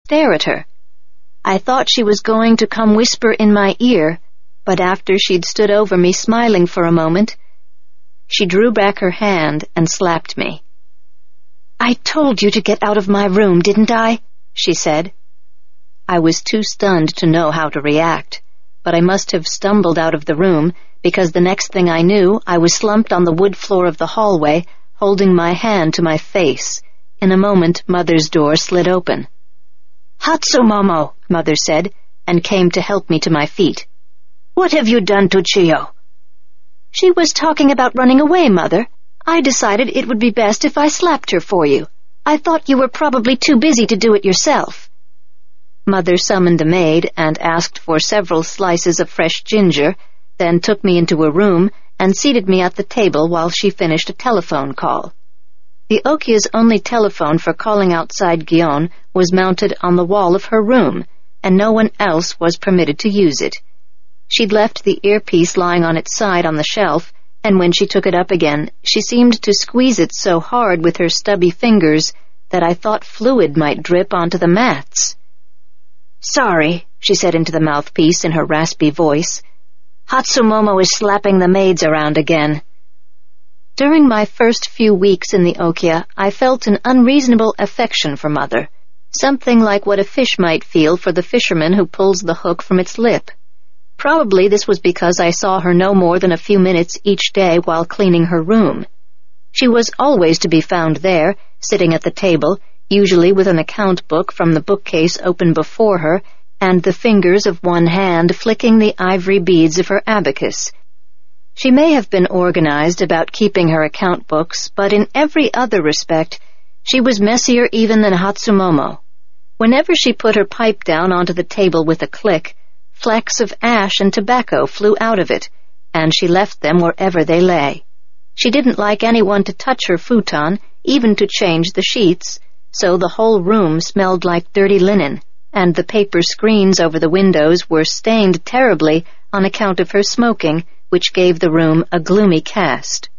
stare at her. I thought she was going to come whisper in my ear, but after she'd stood over me smiling for a moment, she drew back her hand and slapped me. "I told you to get out of my room, didn't I?" she said. I was too stunned to know how to react, but I must have stumbled out of the room, because the next thing I knew, I was slumped on the wood floor of the hallway, holding my hand to my face. In a moment, Mother's door slid open. "Hatsumomo," Mother said, and came to help me to my feet. "What have you done to Chiyo?" "She was talking about running away, Mother. I decided it would be best if I slapped her for you. I thought you were probably too busy to do it yourself." Mother summoned a maid and asked for several slices of fresh ginger, then took me into a room and seated me at the table while she finished a telephone call. The Okya's only telephone for calling outside Gion was mounted on the wall of her room, and no one else was permitted to use it. She'd left the earpiece lying on its side on the shelf, and when she took it up again, she seemed to squeeze it so hard with her stubby fingers that I thought fluid might drip onto the mats. "Sorry," she said into the mouthpiece in her raspy voice. "Hatsumomo is slapping the maids around again." During my first few weeks in the Okya, I felt an unreasonable affection for Mother, something like what a fish might feel for the fisherman who pulls the hook from its lip. Probably this was because I saw her no more than a few minutes each day while cleaning her room. She was always to be found there, sitting at the table, usually with an account book from the bookcase open before her, and the fingers of one hand flicking the ivory beads of her abacus. She may have been organized about keeping her account books, but in every other respect, she was messier even than Hatsumomo. Whenever she put her pipe down onto the table with a click, flecks of ash and tobacco flew out of it, and she left them wherever they lay. She didn't like anyone to touch her futon, even to change the sheets, so the whole room smelled like dirty linen, and the paper screens over the windows were stained terribly on account of her smoking, which gave the room a gloomy cast.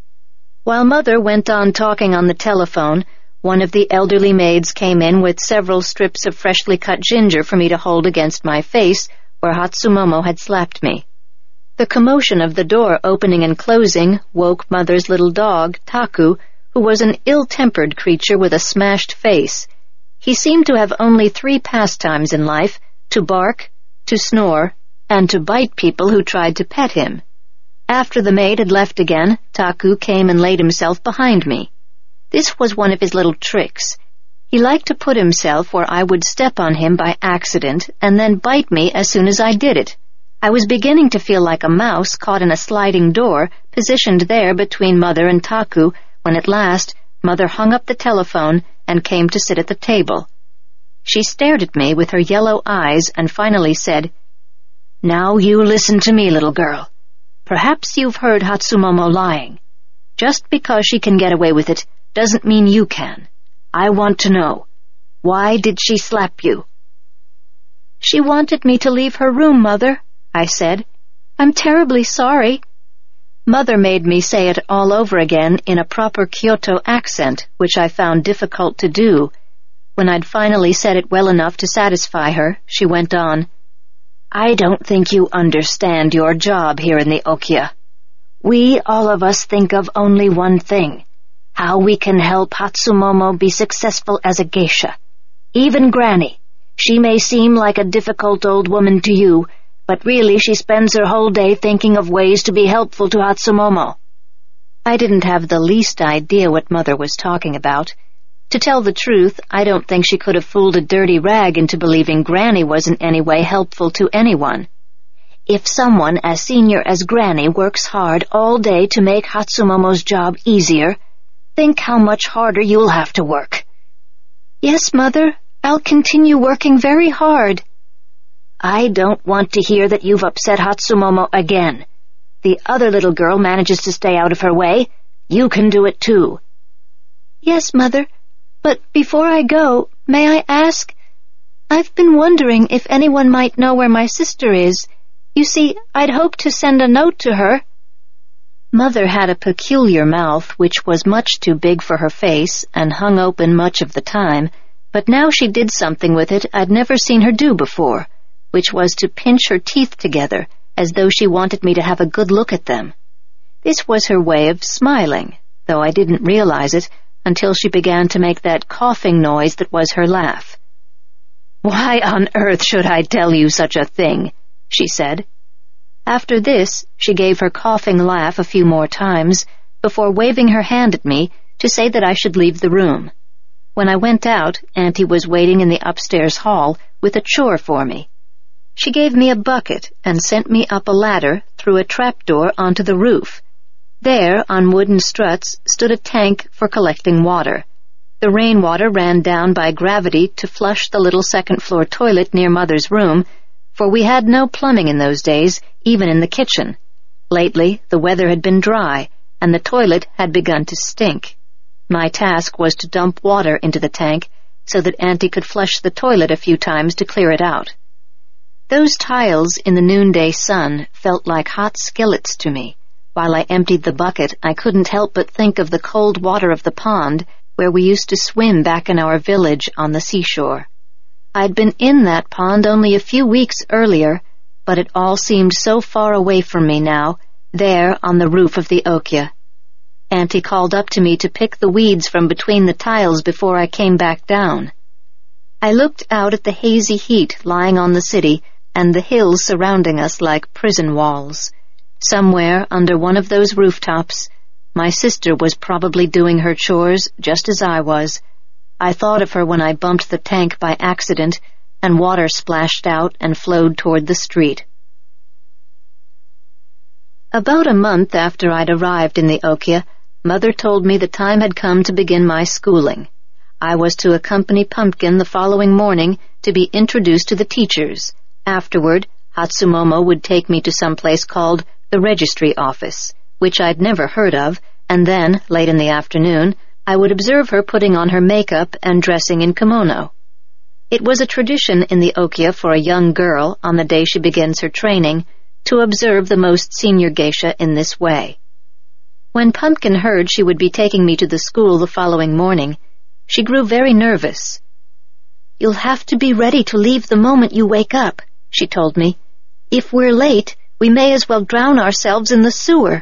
While Mother went on talking on the telephone, one of the elderly maids came in with several strips of freshly cut ginger for me to hold against my face where Hatsumomo had slapped me. The commotion of the door opening and closing woke Mother's little dog, Taku, who was an ill-tempered creature with a smashed face. He seemed to have only 3 pastimes in life: to bark, to snore, and to bite people who tried to pet him. After the maid had left again, Taku came and laid himself behind me. This was one of his little tricks. He liked to put himself where I would step on him by accident and then bite me as soon as I did it. I was beginning to feel like a mouse caught in a sliding door, positioned there between Mother and Taku, when at last Mother hung up the telephone and came to sit at the table. She stared at me with her yellow eyes and finally said, "Now you listen to me, little girl. Perhaps you've heard Hatsumomo lying. Just because she can get away with it doesn't mean you can. I want to know, why did she slap you?" "She wanted me to leave her room, Mother," I said. "I'm terribly sorry." Mother made me say it all over again in a proper Kyoto accent, which I found difficult to do. When I'd finally said it well enough to satisfy her, she went on, "I don't think you understand your job here in the Okya. We, all of us, think of only one thing: how we can help Hatsumomo be successful as a geisha. Even Granny. She may seem like a difficult old woman to you, but really she spends her whole day thinking of ways to be helpful to Hatsumomo." I didn't have the least idea what Mother was talking about. To tell the truth, I don't think she could have fooled a dirty rag into believing Granny was in any way helpful to anyone. If someone as senior as Granny works hard all day to make Hatsumomo's job easier, think how much harder you'll have to work. "Yes, Mother, I'll continue working very hard." "I don't want to hear that you've upset Hatsumomo again. The other little girl manages to stay out of her way. You can do it too." "Yes, Mother, but before I go, may I ask? I've been wondering if anyone might know where my sister is. You see, I'd hoped to send a note to her." Mother had a peculiar mouth which was much too big for her face and hung open much of the time, But now she did something with it I'd never seen her do before, which was to pinch her teeth together as though she wanted me to have a good look at them. This was her way of smiling, though I didn't realize it until she began to make that coughing noise that was her laugh. "Why on earth should I tell you such a thing?" she said. After this, she gave her coughing laugh a few more times before waving her hand at me to say that I should leave the room. When I went out, Auntie was waiting in the upstairs hall with a chore for me. She gave me a bucket and sent me up a ladder through a trapdoor onto the roof. There, on wooden struts, stood a tank for collecting water. The rainwater ran down by gravity to flush the little second-floor toilet near Mother's room, for we had no plumbing in those days, even in the kitchen. Lately, the weather had been dry, and the toilet had begun to stink. My task was to dump water into the tank so that Auntie could flush the toilet a few times to clear it out. Those tiles in the noonday sun felt like hot skillets to me. While I emptied the bucket, I couldn't help but think of the cold water of the pond where we used to swim back in our village on the seashore. I'd been in that pond only a few weeks earlier, but it all seemed so far away from me now, there on the roof of the Okia. Auntie called up to me to pick the weeds from between the tiles before I came back down. I looked out at the hazy heat lying on the city and the hills surrounding us like prison walls. Somewhere under one of those rooftops, my sister was probably doing her chores just as I was. I thought of her when I bumped the tank by accident and water splashed out and flowed toward the street. About a month after I'd arrived in the Okia, Mother told me the time had come to begin my schooling. I was to accompany Pumpkin the following morning to be introduced to the teachers. Afterward, Hatsumomo would take me to some place called the registry office, which I'd never heard of, and then, late in the afternoon, I would observe her putting on her makeup and dressing in kimono. It was a tradition in the Okia for a young girl, on the day she begins her training, to observe the most senior geisha in this way. When Pumpkin heard she would be taking me to the school the following morning, she grew very nervous. "You'll have to be ready to leave the moment you wake up," she told me. "If we're late, we may as well drown ourselves in the sewer."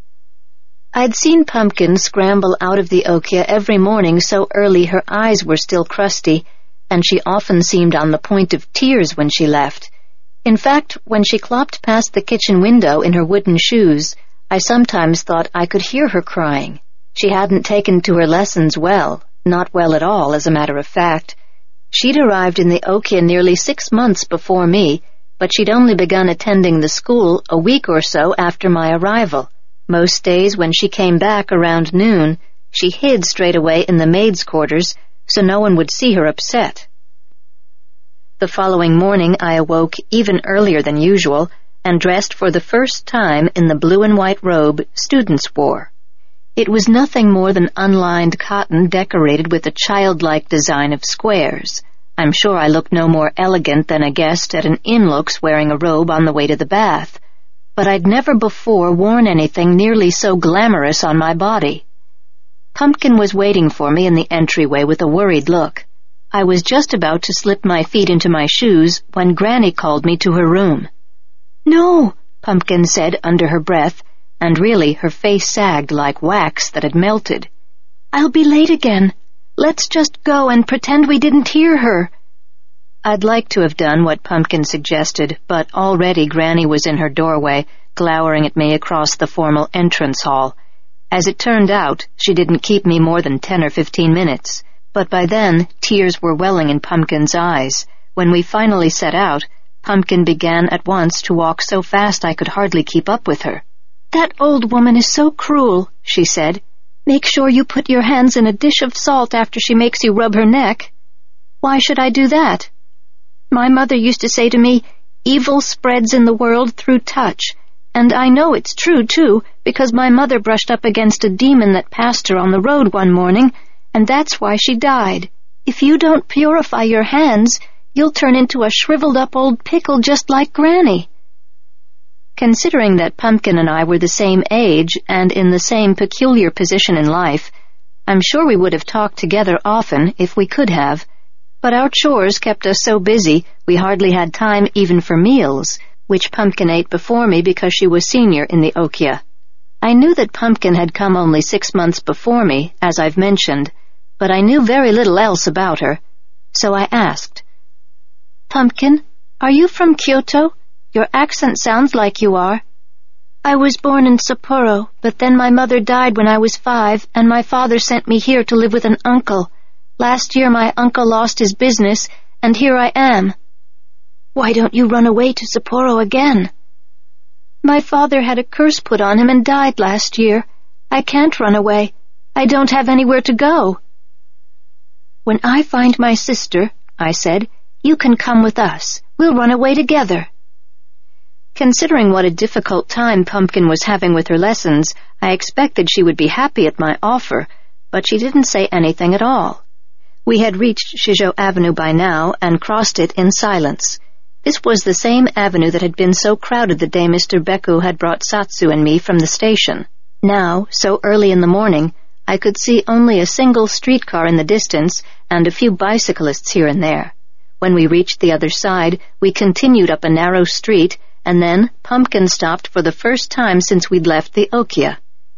I'd seen Pumpkin scramble out of the Okia every morning so early her eyes were still crusty, and she often seemed on the point of tears when she left. In fact, when she clopped past the kitchen window in her wooden shoes, I sometimes thought I could hear her crying. She hadn't taken to her lessons well, not well at all, as a matter of fact. She'd arrived in the Okia nearly 6 months before me, but she'd only begun attending the school a week or so after my arrival. Most days when she came back around noon, she hid straight away in the maids' quarters so no one would see her upset. The following morning I awoke even earlier than usual and dressed for the first time in the blue and white robe students wore. It was nothing more than unlined cotton decorated with a childlike design of squares. I'm sure I looked no more elegant than a guest at an inn looks wearing a robe on the way to the bath, but I'd never before worn anything nearly so glamorous on my body. Pumpkin was waiting for me in the entryway with a worried look. I was just about to slip my feet into my shoes when Granny called me to her room. "No," Pumpkin said under her breath, and really her face sagged like wax that had melted. "I'll be late again. Let's just go and pretend we didn't hear her." I'd like to have done what Pumpkin suggested, but already Granny was in her doorway, glowering at me across the formal entrance hall. As it turned out, she didn't keep me more than 10 or 15 minutes, but by then tears were welling in Pumpkin's eyes. When we finally set out, Pumpkin began at once to walk so fast I could hardly keep up with her. "That old woman is so cruel," she said. "Make sure you put your hands in a dish of salt after she makes you rub her neck." "Why should I do that?" "My mother used to say to me, 'Evil spreads in the world through touch,' and I know it's true, too, because my mother brushed up against a demon that passed her on the road one morning, and that's why she died. If you don't purify your hands, you'll turn into a shriveled-up old pickle just like Granny." Considering that Pumpkin and I were the same age and in the same peculiar position in life, I'm sure we would have talked together often if we could have, But our chores kept us so busy we hardly had time even for meals, which Pumpkin ate before me because she was senior in the Okia. I knew that Pumpkin had come only 6 months before me, as I've mentioned, but I knew very little else about her. So I asked, "Pumpkin, are you from Kyoto? Your accent sounds like you are." "I was born in Sapporo, but then my mother died when I was 5, and my father sent me here to live with an uncle. Last year my uncle lost his business, and here I am." "Why don't you run away to Sapporo again?" "My father had a curse put on him and died last year. I can't run away. I don't have anywhere to go." "When I find my sister," I said, "you can come with us. We'll run away together." Considering what a difficult time Pumpkin was having with her lessons, I expected she would be happy at my offer, but she didn't say anything at all. We had reached Shijo Avenue by now and crossed it in silence. This was the same avenue that had been so crowded the day Mr. Beku had brought Satsu and me from the station. Now, so early in the morning, I could see only a single streetcar in the distance and a few bicyclists here and there. When we reached the other side, we continued up a narrow street, and then Pumpkin stopped for the first time since we'd left the Okia.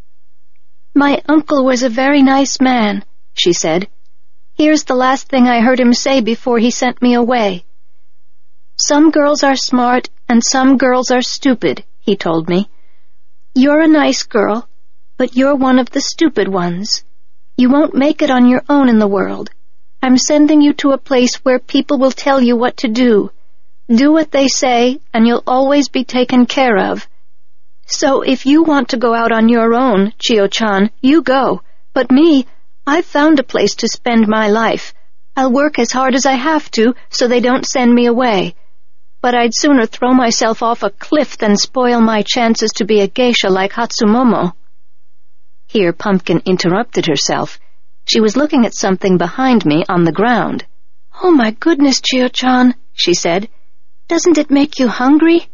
"My uncle was a very nice man," she said. "Here's the last thing I heard him say before he sent me away. 'Some girls are smart and some girls are stupid,' he told me. 'You're a nice girl, but you're one of the stupid ones. You won't make it on your own in the world. I'm sending you to a place where people will tell you what to do. Do what they say, and you'll always be taken care of. So if you want to go out on your own, Chio-chan, you go. But me, I've found a place to spend my life. I'll work as hard as I have to so they don't send me away. But I'd sooner throw myself off a cliff than spoil my chances to be a geisha like Hatsumomo." Here Pumpkin interrupted herself. She was looking at something behind me on the ground. "Oh my goodness, Chio-chan," she said. "Doesn't it make you hungry?"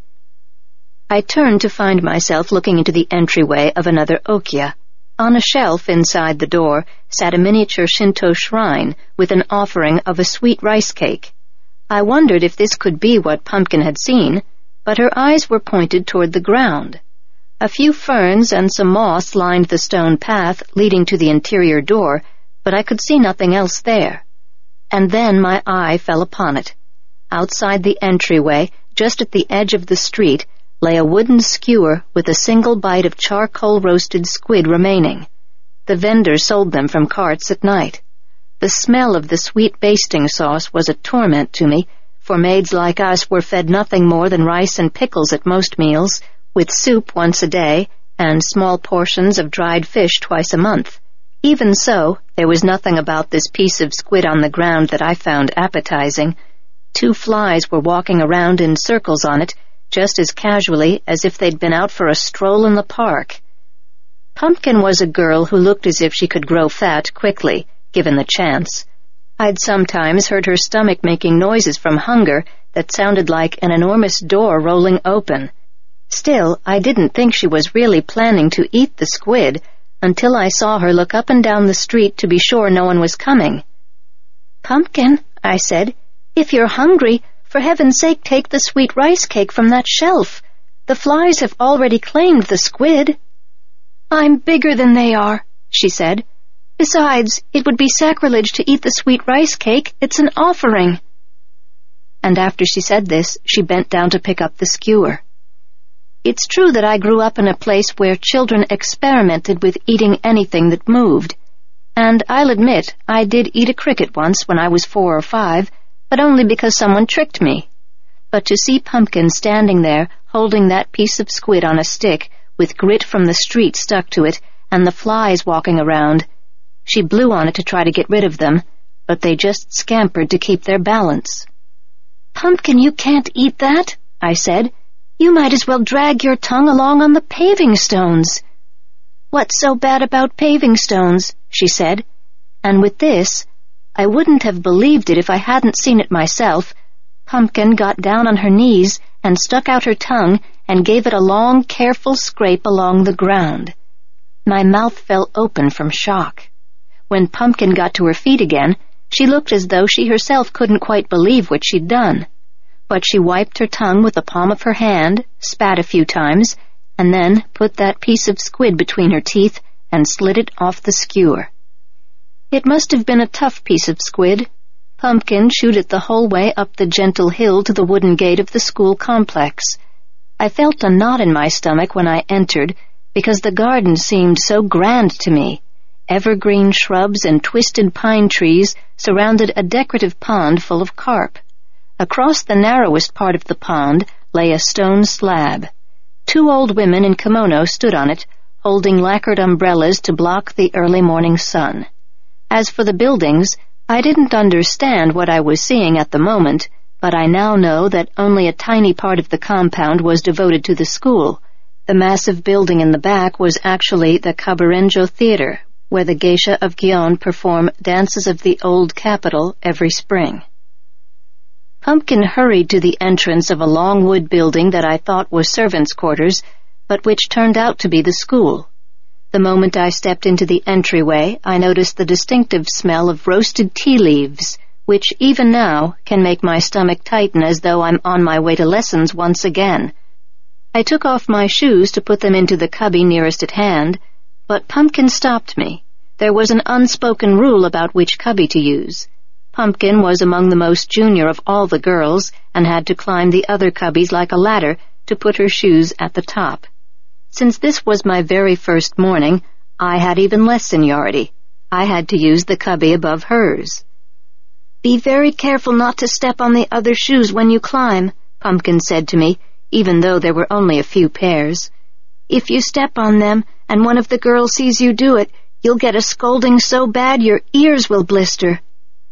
I turned to find myself looking into the entryway of another Okia. On a shelf inside the door sat a miniature Shinto shrine with an offering of a sweet rice cake. I wondered if this could be what Pumpkin had seen, but her eyes were pointed toward the ground. A few ferns and some moss lined the stone path leading to the interior door, but I could see nothing else there. And then my eye fell upon it. Outside the entryway, just at the edge of the street, lay a wooden skewer with a single bite of charcoal-roasted squid remaining. The vendors sold them from carts at night. The smell of the sweet basting sauce was a torment to me, for maids like us were fed nothing more than rice and pickles at most meals, with soup once a day, and small portions of dried fish twice a month. Even so, there was nothing about this piece of squid on the ground that I found appetizing. 2 flies were walking around in circles on it, just as casually as if they'd been out for a stroll in the park. Pumpkin was a girl who looked as if she could grow fat quickly, given the chance. I'd sometimes heard her stomach making noises from hunger that sounded like an enormous door rolling open. Still, I didn't think she was really planning to eat the squid until I saw her look up and down the street to be sure no one was coming. "Pumpkin," I said, "if you're hungry, for heaven's sake take the sweet rice cake from that shelf. The flies have already claimed the squid." "I'm bigger than they are," she said. "Besides, it would be sacrilege to eat the sweet rice cake. It's an offering." And after she said this, she bent down to pick up the skewer. It's true that I grew up in a place where children experimented with eating anything that moved. And I'll admit, I did eat a cricket once when I was 4 or 5, but only because someone tricked me. But to see Pumpkin standing there, holding that piece of squid on a stick, with grit from the street stuck to it, and the flies walking around, she blew on it to try to get rid of them, but they just scampered to keep their balance. "Pumpkin, you can't eat that," I said. "You might as well drag your tongue along on the paving stones." "What's so bad about paving stones?" she said. And with this, I wouldn't have believed it if I hadn't seen it myself, Pumpkin got down on her knees and stuck out her tongue and gave it a long, careful scrape along the ground. My mouth fell open from shock. When Pumpkin got to her feet again, She looked as though she herself couldn't quite believe what she'd done. But she wiped her tongue with the palm of her hand, spat a few times, and then put that piece of squid between her teeth and slid it off the skewer. It must have been a tough piece of squid. Pumpkin chewed it the whole way up the gentle hill to the wooden gate of the school complex. I felt a knot in my stomach when I entered, because the garden seemed so grand to me. Evergreen shrubs and twisted pine trees surrounded a decorative pond full of carp. Across the narrowest part of the pond lay a stone slab. 2 old women in kimono stood on it, holding lacquered umbrellas to block the early morning sun. As for the buildings, I didn't understand what I was seeing at the moment, but I now know that only a tiny part of the compound was devoted to the school. The massive building in the back was actually the Kaburenjo Theater, where the geisha of Gion perform dances of the old capital every spring. Pumpkin hurried to the entrance of a long wood building that I thought was servants' quarters, but which turned out to be the school. The moment I stepped into the entryway, I noticed the distinctive smell of roasted tea leaves, which even now can make my stomach tighten as though I'm on my way to lessons once again. I took off my shoes to put them into the cubby nearest at hand, but Pumpkin stopped me. There was an unspoken rule about which cubby to use. Pumpkin was among the most junior of all the girls and had to climb the other cubbies like a ladder to put her shoes at the top. Since this was my very first morning, I had even less seniority. I had to use the cubby above hers. "Be very careful not to step on the other shoes when you climb," Pumpkin said to me, even though there were only a few pairs. "If you step on them and one of the girls sees you do it, you'll get a scolding so bad your ears will blister."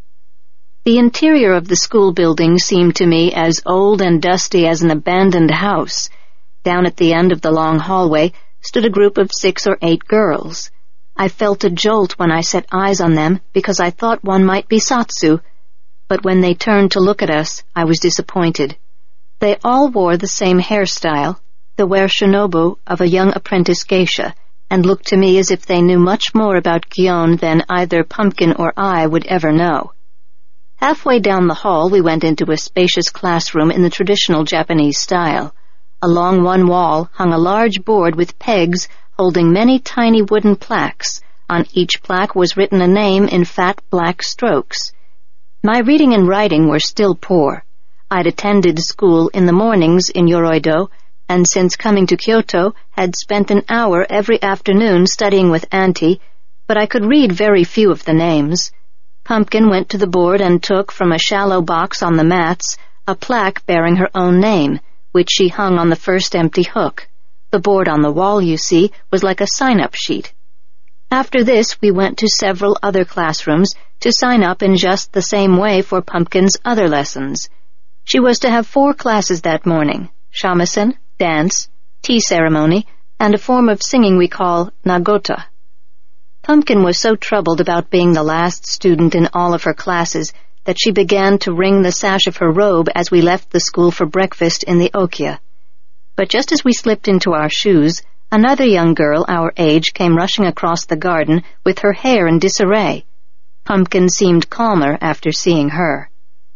The interior of the school building seemed to me as old and dusty as an abandoned house. Down at the end of the long hallway stood a group of 6 or 8 girls. I felt a jolt when I set eyes on them because I thought one might be Satsu, but when they turned to look at us, I was disappointed. They all wore the same hairstyle, the wear-shinobu of a young apprentice geisha, and looked to me as if they knew much more about Gion than either Pumpkin or I would ever know. Halfway down the hall, we went into a spacious classroom in the traditional Japanese style. Along one wall hung a large board with pegs holding many tiny wooden plaques. On each plaque was written a name in fat black strokes. My reading and writing were still poor. I'd attended school in the mornings in Yoroido, and since coming to Kyoto had spent an hour every afternoon studying with Auntie, but I could read very few of the names. Pumpkin went to the board and took from a shallow box on the mats a plaque bearing her own name, which she hung on the first empty hook. The board on the wall, you see, was like a sign-up sheet. After this, we went to several other classrooms to sign up in just the same way for Pumpkin's other lessons. She was to have 4 classes that morning: shamisen, dance, tea ceremony, and a form of singing we call nagota. Pumpkin was so troubled about being the last student in all of her classes that she began to wring the sash of her robe as we left the school for breakfast in the Okia. But just as we slipped into our shoes, another young girl our age came rushing across the garden with her hair in disarray. Pumpkin seemed calmer after seeing her.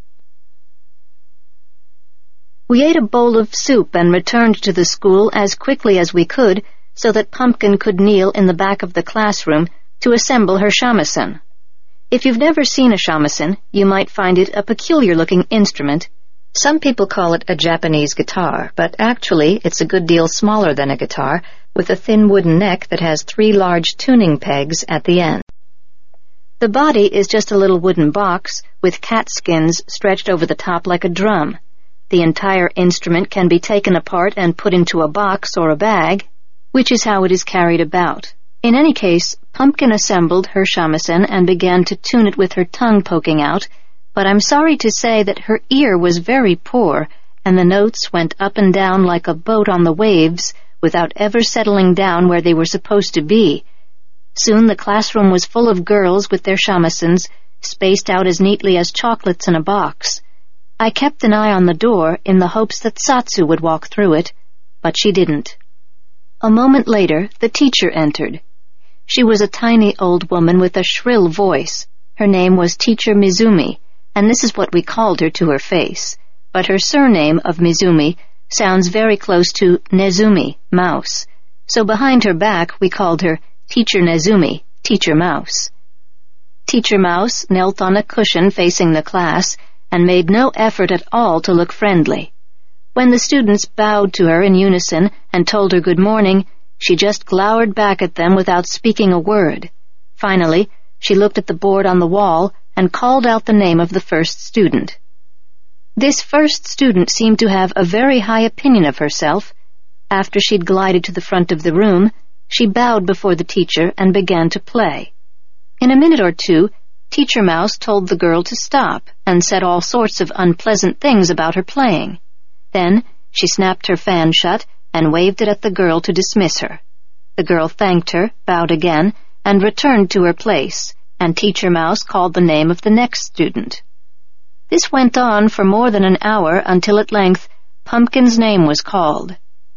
We ate a bowl of soup and returned to the school as quickly as we could so that Pumpkin could kneel in the back of the classroom to assemble her shamisen. If you've never seen a shamisen, you might find it a peculiar-looking instrument. Some people call it a Japanese guitar, but actually it's a good deal smaller than a guitar, with a thin wooden neck that has 3 large tuning pegs at the end. The body is just a little wooden box with cat skins stretched over the top like a drum. The entire instrument can be taken apart and put into a box or a bag, which is how it is carried about. In any case, Pumpkin assembled her shamisen and began to tune it with her tongue poking out, but I'm sorry to say that her ear was very poor, and the notes went up and down like a boat on the waves without ever settling down where they were supposed to be. Soon the classroom was full of girls with their shamisens, spaced out as neatly as chocolates in a box. I kept an eye on the door in the hopes that Satsu would walk through it, but she didn't. A moment later, the teacher entered. She was a tiny old woman with a shrill voice. Her name was Teacher Mizumi, and this is what we called her to her face, but her surname of Mizumi sounds very close to Nezumi, mouse, so behind her back we called her Teacher Nezumi, Teacher Mouse. Teacher Mouse knelt on a cushion facing the class and made no effort at all to look friendly. When the students bowed to her in unison and told her good morning, she just glowered back at them without speaking a word. Finally, she looked at the board on the wall and called out the name of the first student. This first student seemed to have a very high opinion of herself. After she'd glided to the front of the room, she bowed before the teacher and began to play. In a minute or two, Teacher Mouse told the girl to stop and said all sorts of unpleasant things about her playing. Then she snapped her fan shut and waved it at the girl to dismiss her. The girl thanked her, bowed again, and returned to her place, and Teacher Mouse called the name of the next student. This went on for more than an hour until at length Pumpkin's name was called.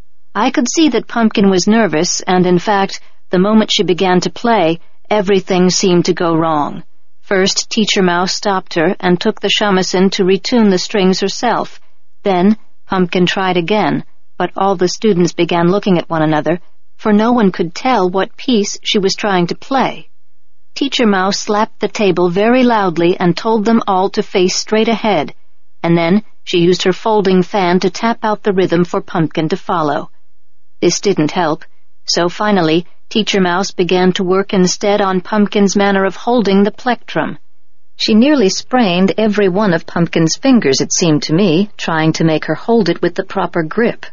I could see that Pumpkin was nervous, and in fact, the moment she began to play, everything seemed to go wrong. First, Teacher Mouse stopped her and took the shamisen to retune the strings herself. Then, Pumpkin tried again, but all the students began looking at one another, for no one could tell what piece she was trying to play. Teacher Mouse slapped the table very loudly and told them all to face straight ahead, and then she used her folding fan to tap out the rhythm for Pumpkin to follow. This didn't help, so finally Teacher Mouse began to work instead on Pumpkin's manner of holding the plectrum. She nearly sprained every one of Pumpkin's fingers, it seemed to me, trying to make her hold it with the proper grip.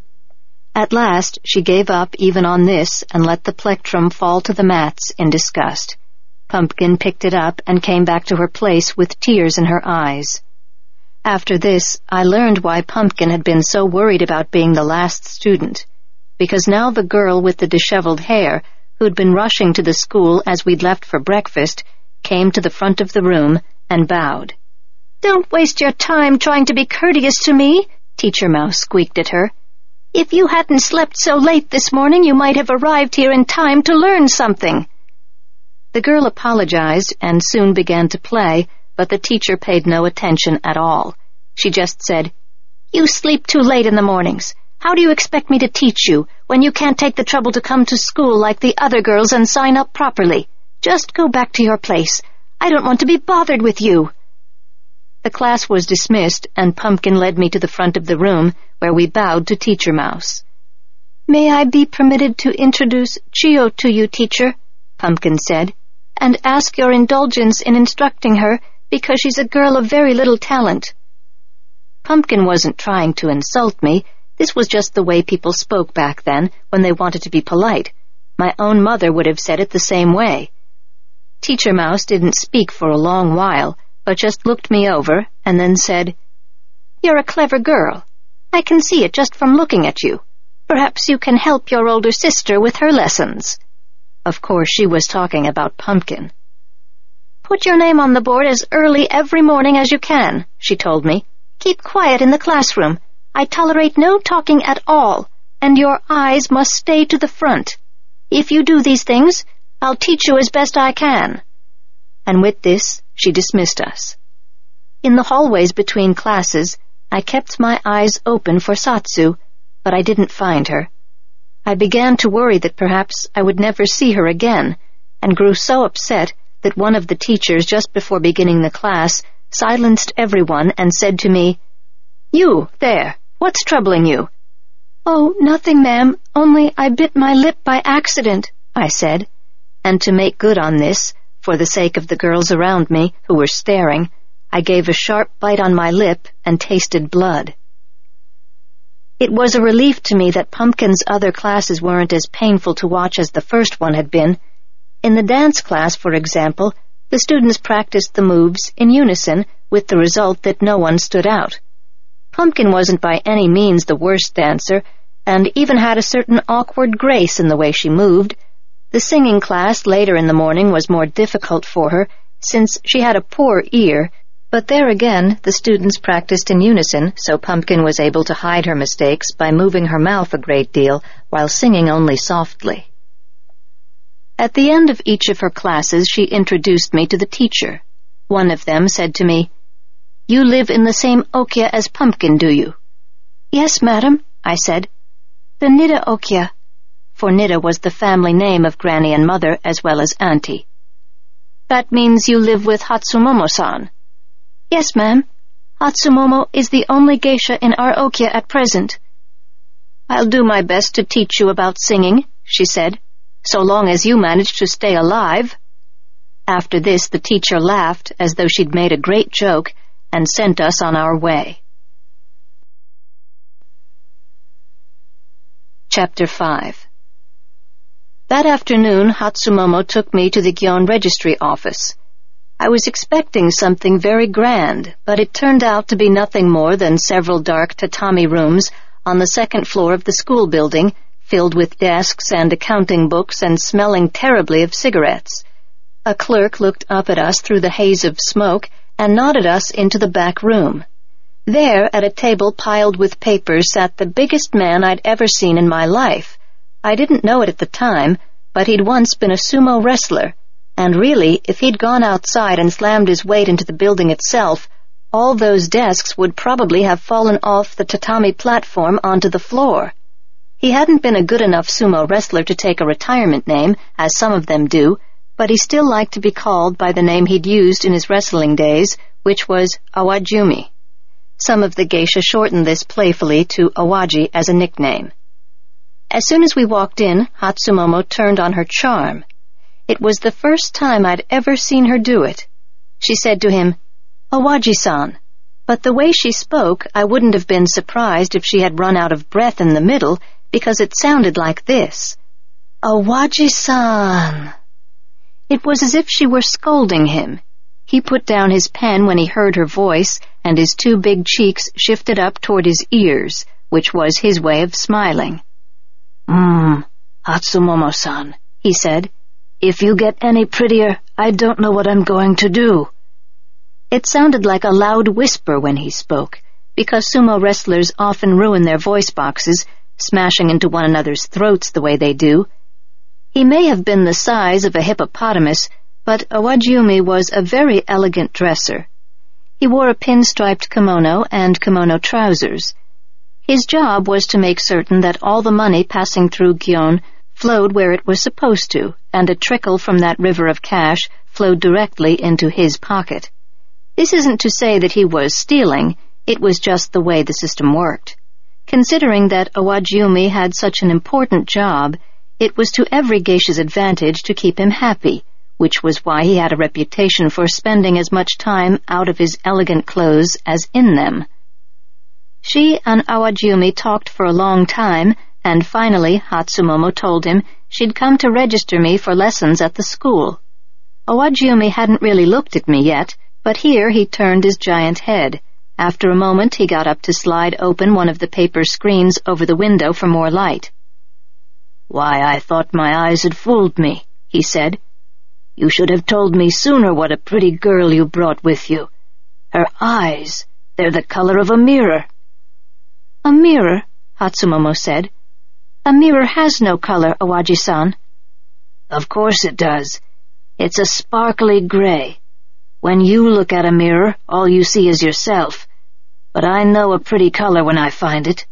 At last she gave up even on this and let the plectrum fall to the mats in disgust. Pumpkin picked it up and came back to her place with tears in her eyes. After this, I learned why Pumpkin had been so worried about being the last student, because now the girl with the disheveled hair, who'd been rushing to the school as we'd left for breakfast, came to the front of the room and bowed. "Don't waste your time trying to be courteous to me," Teacher Mouse squeaked at her. "If you hadn't slept so late this morning, you might have arrived here in time to learn something." The girl apologized and soon began to play, but the teacher paid no attention at all. She just said, "You sleep too late in the mornings. How do you expect me to teach you when you can't take the trouble to come to school like the other girls and sign up properly? Just go back to your place. I don't want to be bothered with you." The class was dismissed, and Pumpkin led me to the front of the room, where we bowed to Teacher Mouse. "May I be permitted to introduce Chio to you, teacher?" Pumpkin said, "and ask your indulgence in instructing her, because she's a girl of very little talent." Pumpkin wasn't trying to insult me. This was just the way people spoke back then, when they wanted to be polite. My own mother would have said it the same way. Teacher Mouse didn't speak for a long while, but just looked me over and then said, "You're a clever girl. I can see it just from looking at you. Perhaps you can help your older sister with her lessons." Of course, she was talking about Pumpkin. "Put your name on the board as early every morning as you can," she told me. "Keep quiet in the classroom. I tolerate no talking at all, and your eyes must stay to the front. If you do these things, I'll teach you as best I can." And with this, she dismissed us. In the hallways between classes, I kept my eyes open for Satsu, but I didn't find her. I began to worry that perhaps I would never see her again, and grew so upset that one of the teachers, just before beginning the class, silenced everyone and said to me, "You, there, what's troubling you?" "Oh, nothing, ma'am, only I bit my lip by accident," I said, and to make good on this, for the sake of the girls around me who were staring, I gave a sharp bite on my lip and tasted blood. It was a relief to me that Pumpkin's other classes weren't as painful to watch as the first one had been. In the dance class, for example, the students practiced the moves in unison, with the result that no one stood out. Pumpkin wasn't by any means the worst dancer, and even had a certain awkward grace in the way she moved. The singing class later in the morning was more difficult for her, since she had a poor ear, but there again the students practiced in unison, so Pumpkin was able to hide her mistakes by moving her mouth a great deal while singing only softly. At the end of each of her classes, she introduced me to the teacher. One of them said to me, "You live in the same Okya as Pumpkin, do you?" "Yes, madam," I said. "The Nida Okya," for Nida was the family name of Granny and Mother as well as Auntie. "That means you live with Hatsumomo-san." "Yes, ma'am. Hatsumomo is the only geisha in our Okya at present." "I'll do my best to teach you about singing," she said, "so long as you manage to stay alive." After this, the teacher laughed as though she'd made a great joke and sent us on our way. Chapter 5. That afternoon, Hatsumomo took me to the Gion registry office. I was expecting something very grand, but it turned out to be nothing more than several dark tatami rooms on the second floor of the school building, filled with desks and accounting books and smelling terribly of cigarettes. A clerk looked up at us through the haze of smoke and nodded us into the back room. There, at a table piled with papers, sat the biggest man I'd ever seen in my life. I didn't know it at the time, but he'd once been a sumo wrestler, and really, if he'd gone outside and slammed his weight into the building itself, all those desks would probably have fallen off the tatami platform onto the floor. He hadn't been a good enough sumo wrestler to take a retirement name, as some of them do, but he still liked to be called by the name he'd used in his wrestling days, which was Awajumi. Some of the geisha shortened this playfully to Awaji as a nickname. As soon as we walked in, Hatsumomo turned on her charm. It was the first time I'd ever seen her do it. She said to him, "Awaji-san," but the way she spoke, I wouldn't have been surprised if she had run out of breath in the middle, because it sounded like this. "Awaji-san." It was as if she were scolding him. He put down his pen when he heard her voice, and his two big cheeks shifted up toward his ears, which was his way of smiling. Hatsumomo-san," he said. "If you get any prettier, I don't know what I'm going to do." It sounded like a loud whisper when he spoke, because sumo wrestlers often ruin their voice boxes, smashing into one another's throats the way they do. He may have been the size of a hippopotamus, but Awajumi was a very elegant dresser. He wore a pinstriped kimono and kimono trousers. His job was to make certain that all the money passing through Gion flowed where it was supposed to, and a trickle from that river of cash flowed directly into his pocket. This isn't to say that he was stealing, it was just the way the system worked. Considering that Awajumi had such an important job, it was to every geisha's advantage to keep him happy, which was why he had a reputation for spending as much time out of his elegant clothes as in them. She and Awajumi talked for a long time, and finally Hatsumomo told him she'd come to register me for lessons at the school. Awajumi hadn't really looked at me yet, but here he turned his giant head. After a moment he got up to slide open one of the paper screens over the window for more light. "Why, I thought my eyes had fooled me," he said. "You should have told me sooner what a pretty girl you brought with you. Her eyes, they're the color of a mirror." "A mirror?" Hatsumomo said. "A mirror has no color, Awaji-san." "Of course it does. It's a sparkly gray. When you look at a mirror, all you see is yourself. But I know a pretty color when I find it."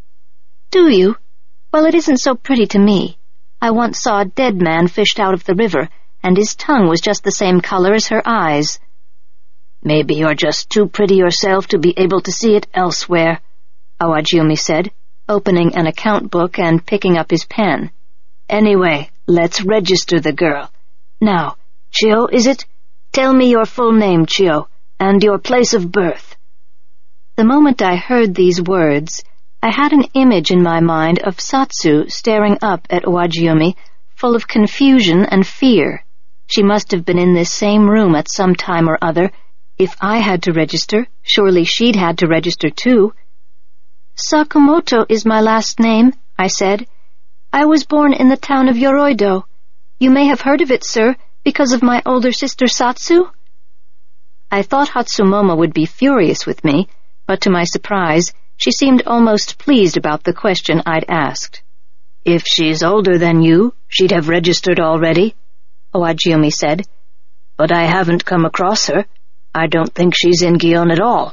"Do you? Well, it isn't so pretty to me. I once saw a dead man fished out of the river, and his tongue was just the same color as her eyes." "Maybe you're just too pretty yourself to be able to see it elsewhere," Awajumi said, opening an account book and picking up his pen. "Anyway, let's register the girl. Now, Chio, is it? Tell me your full name, Chio, and your place of birth." The moment I heard these words, I had an image in my mind of Satsu staring up at Awajumi, full of confusion and fear. She must have been in this same room at some time or other. If I had to register, surely she'd had to register too. "Sakamoto is my last name," I said. "I was born in the town of Yoroido. You may have heard of it, sir, because of my older sister Satsu." I thought Hatsumomo would be furious with me, but to my surprise, she seemed almost pleased about the question I'd asked. "If she's older than you, she'd have registered already," Awajumi said. "But I haven't come across her. I don't think she's in Gion at all."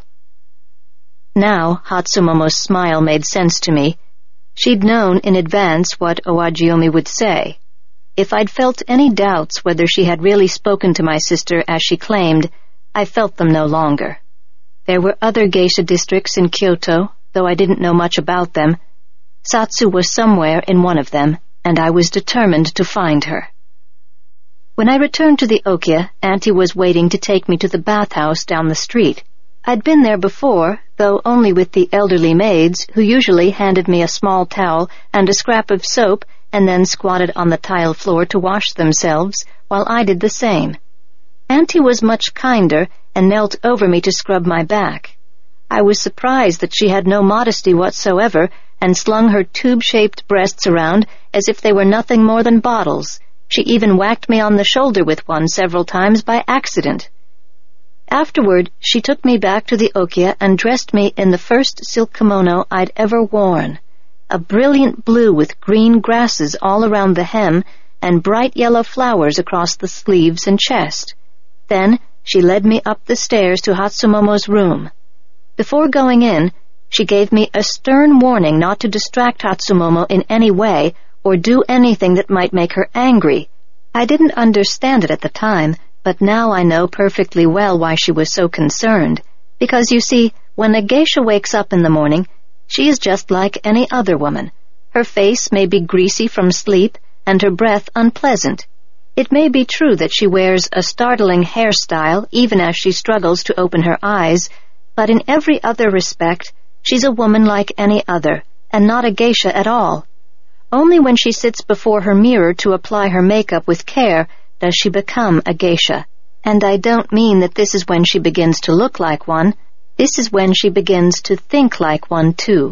Now Hatsumomo's smile made sense to me. She'd known in advance what Owajiomi would say. If I'd felt any doubts whether she had really spoken to my sister as she claimed, I felt them no longer. There were other geisha districts in Kyoto, though I didn't know much about them. Satsu was somewhere in one of them, and I was determined to find her. When I returned to the Okya, Auntie was waiting to take me to the bathhouse down the street. I'd been there before, though only with the elderly maids, who usually handed me a small towel and a scrap of soap and then squatted on the tile floor to wash themselves, while I did the same. Auntie was much kinder and knelt over me to scrub my back. I was surprised that she had no modesty whatsoever and slung her tube-shaped breasts around as if they were nothing more than bottles. She even whacked me on the shoulder with one several times by accident. Afterward, she took me back to the Okya and dressed me in the first silk kimono I'd ever worn, a brilliant blue with green grasses all around the hem and bright yellow flowers across the sleeves and chest. Then she led me up the stairs to Hatsumomo's room. Before going in, she gave me a stern warning not to distract Hatsumomo in any way or do anything that might make her angry. I didn't understand it at the time, but now I know perfectly well why she was so concerned. Because, you see, when a geisha wakes up in the morning, she is just like any other woman. Her face may be greasy from sleep and her breath unpleasant. It may be true that she wears a startling hairstyle even as she struggles to open her eyes, but in every other respect, she's a woman like any other, and not a geisha at all. Only when she sits before her mirror to apply her makeup with care does she become a geisha. And I don't mean that this is when she begins to look like one. This is when she begins to think like one, too.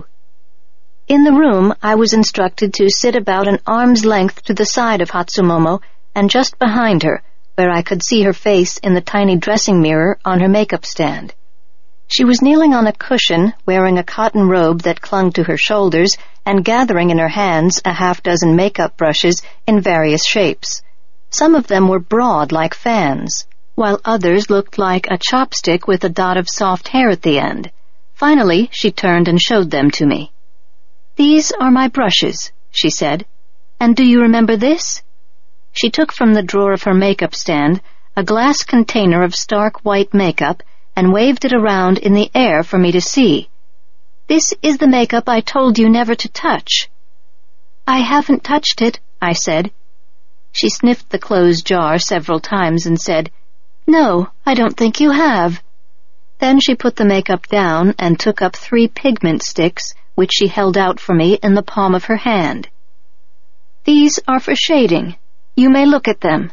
In the room, I was instructed to sit about an arm's length to the side of Hatsumomo and just behind her, where I could see her face in the tiny dressing mirror on her makeup stand. She was kneeling on a cushion, wearing a cotton robe that clung to her shoulders and gathering in her hands a half-dozen makeup brushes in various shapes. Some of them were broad like fans, while others looked like a chopstick with a dot of soft hair at the end. Finally, she turned and showed them to me. "These are my brushes," she said. "And do you remember this?" She took from the drawer of her makeup stand a glass container of stark white makeup and waved it around in the air for me to see. "This is the makeup I told you never to touch." "I haven't touched it," I said. She sniffed the closed jar several times and said, "No, I don't think you have." Then she put the makeup down and took up 3 pigment sticks, which she held out for me in the palm of her hand. "These are for shading. You may look at them."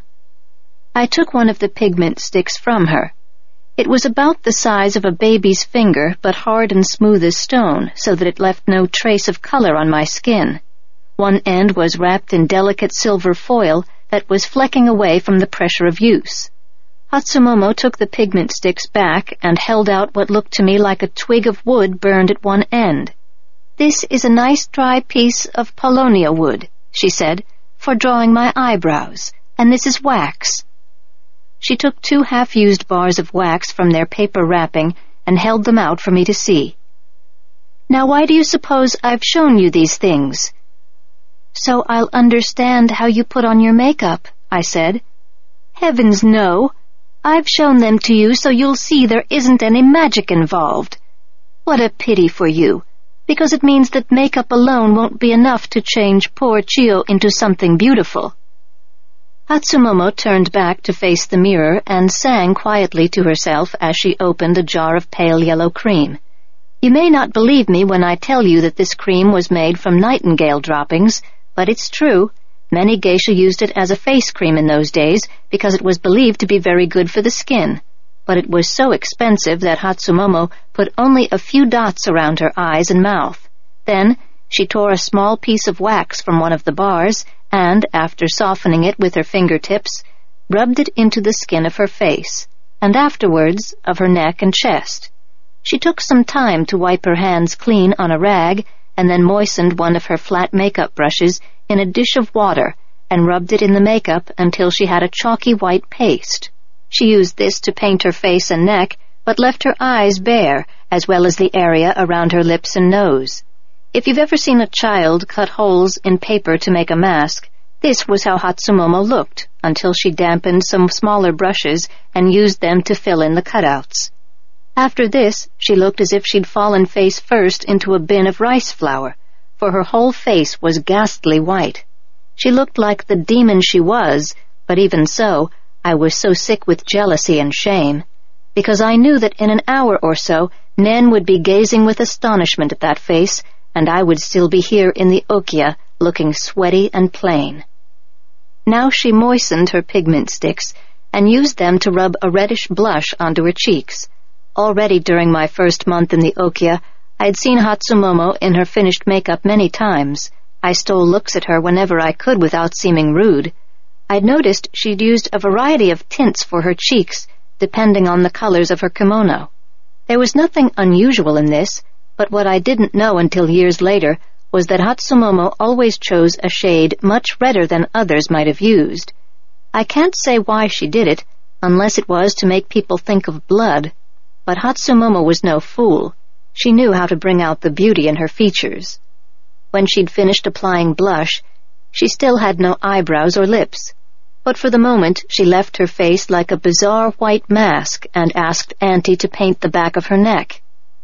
I took one of the pigment sticks from her. It was about the size of a baby's finger, but hard and smooth as stone, so that it left no trace of color on my skin. One end was wrapped in delicate silver foil that was flecking away from the pressure of use. Hatsumomo took the pigment sticks back and held out what looked to me like a twig of wood burned at one end. "This is a nice dry piece of paulownia wood," she said, "for drawing my eyebrows, and this is wax." She took 2 half-used bars of wax from their paper wrapping and held them out for me to see. "Now why do you suppose I've shown you these things?" "So I'll understand how you put on your makeup," I said. "Heavens, no! I've shown them to you so you'll see there isn't any magic involved. What a pity for you, because it means that makeup alone won't be enough to change poor Chio into something beautiful." Hatsumomo turned back to face the mirror and sang quietly to herself as she opened a jar of pale yellow cream. You may not believe me when I tell you that this cream was made from nightingale droppings, but it's true. Many geisha used it as a face cream in those days because it was believed to be very good for the skin. But it was so expensive that Hatsumomo put only a few dots around her eyes and mouth. Then she tore a small piece of wax from one of the bars and, after softening it with her fingertips, rubbed it into the skin of her face, and afterwards of her neck and chest. She took some time to wipe her hands clean on a rag, and then moistened one of her flat makeup brushes in a dish of water and rubbed it in the makeup until she had a chalky white paste. She used this to paint her face and neck, but left her eyes bare, as well as the area around her lips and nose. If you've ever seen a child cut holes in paper to make a mask, this was how Hatsumomo looked, until she dampened some smaller brushes and used them to fill in the cutouts. After this, she looked as if she'd fallen face first into a bin of rice flour, for her whole face was ghastly white. She looked like the demon she was, but even so, I was so sick with jealousy and shame, because I knew that in an hour or so, Nen would be gazing with astonishment at that face, and I would still be here in the Okya, looking sweaty and plain. Now she moistened her pigment sticks and used them to rub a reddish blush onto her cheeks. Already during my first month in the Okya, I had seen Hatsumomo in her finished makeup many times. I stole looks at her whenever I could without seeming rude. I'd noticed she'd used a variety of tints for her cheeks, depending on the colors of her kimono. There was nothing unusual in this, but what I didn't know until years later was that Hatsumomo always chose a shade much redder than others might have used. I can't say why she did it, unless it was to make people think of blood, but Hatsumomo was no fool. She knew how to bring out the beauty in her features. When she'd finished applying blush, she still had no eyebrows or lips, but for the moment she left her face like a bizarre white mask and asked Auntie to paint the back of her neck.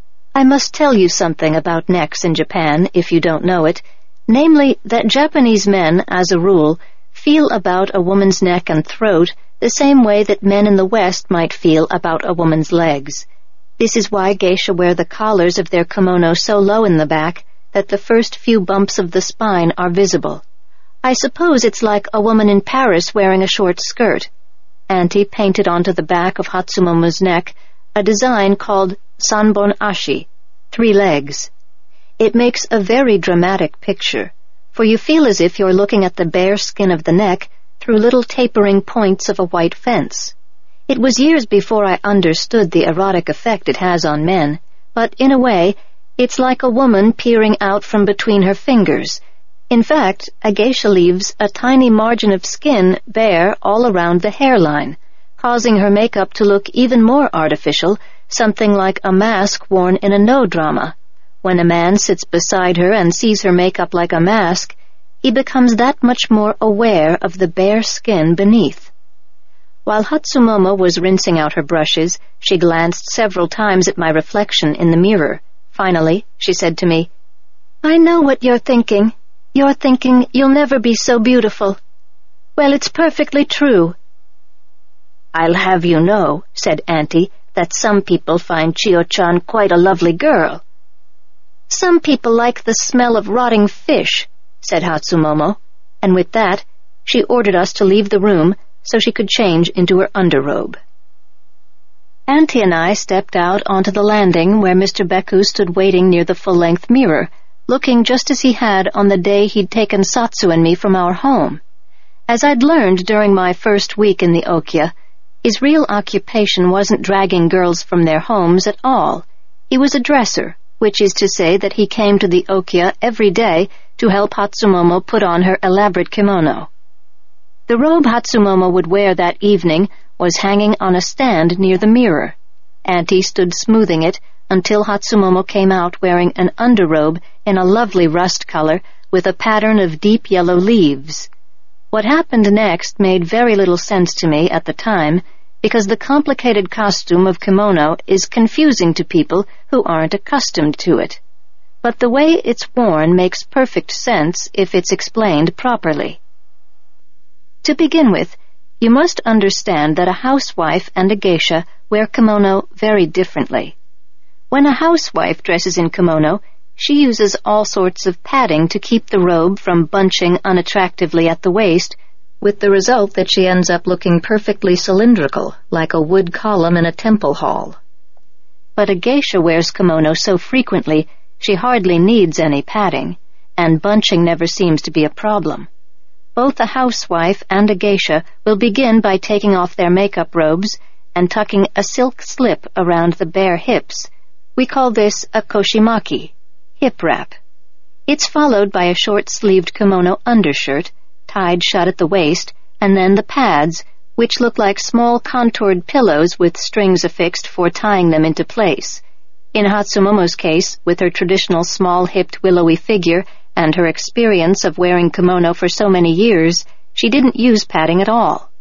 I must tell you something about necks in Japan, if you don't know it, namely that Japanese men, as a rule, feel about a woman's neck and throat the same way that men in the West might feel about a woman's legs. This is why geisha wear the collars of their kimono so low in the back that the first few bumps of the spine are visible. I suppose it's like a woman in Paris wearing a short skirt. Auntie painted onto the back of Hatsumomo's neck a design called Sanbon Ashi, 3 legs. It makes a very dramatic picture, for you feel as if you're looking at the bare skin of the neck through little tapering points of a white fence. It was years before I understood the erotic effect it has on men, but in a way, it's like a woman peering out from between her fingers. In fact, a geisha leaves a tiny margin of skin bare all around the hairline, causing her makeup to look even more artificial, something like a mask worn in a no drama. When a man sits beside her and sees her makeup like a mask, he becomes that much more aware of the bare skin beneath. While Hatsumomo was rinsing out her brushes, she glanced several times at my reflection in the mirror. Finally, she said to me, "I know what you're thinking. You're thinking you'll never be so beautiful. Well, it's perfectly true." "I'll have you know," said Auntie, "that some people find Chiyo-chan quite a lovely girl." "Some people like the smell of rotting fish," said Hatsumomo, and with that, she ordered us to leave the room so she could change into her underrobe. Auntie and I stepped out onto the landing where Mr. Beku stood waiting near the full-length mirror, looking just as he had on the day he'd taken Satsu and me from our home. As I'd learned during my first week in the Okya, his real occupation wasn't dragging girls from their homes at all. He was a dresser, which is to say that he came to the Okya every day to help Hatsumomo put on her elaborate kimono. The robe Hatsumomo would wear that evening was hanging on a stand near the mirror. Auntie stood smoothing it until Hatsumomo came out wearing an underrobe in a lovely rust color with a pattern of deep yellow leaves. What happened next made very little sense to me at the time, because the complicated costume of kimono is confusing to people who aren't accustomed to it. But the way it's worn makes perfect sense if it's explained properly. To begin with, you must understand that a housewife and a geisha wear kimono very differently. When a housewife dresses in kimono, she uses all sorts of padding to keep the robe from bunching unattractively at the waist, with the result that she ends up looking perfectly cylindrical, like a wood column in a temple hall. But a geisha wears kimono so frequently she hardly needs any padding, and bunching never seems to be a problem. Both a housewife and a geisha will begin by taking off their makeup robes and tucking a silk slip around the bare hips. We call this a koshimaki, hip wrap. It's followed by a short-sleeved kimono undershirt, tied shut at the waist, and then the pads, which look like small contoured pillows with strings affixed for tying them into place. In Hatsumomo's case, with her traditional small-hipped willowy figure and her experience of wearing kimono for so many years, she didn't use padding at all.